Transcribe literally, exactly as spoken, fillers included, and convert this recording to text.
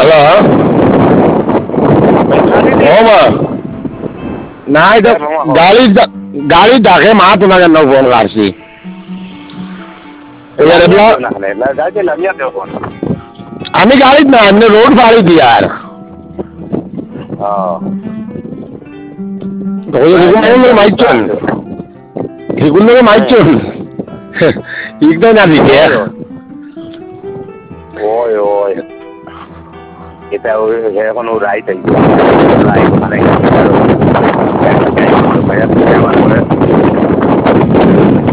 hello ઓમાં ના તો ગાડી ગાડી ધાકે માત ના નો ફોન કાઢશી અમે ગાડી જ ના અમને રોડ ફાડી હતી યાર માઇચન હિગુલ માઇચન એકદમ નથી કે ઓય ઓય এটা এখন ও রাইট আই রাইট মানে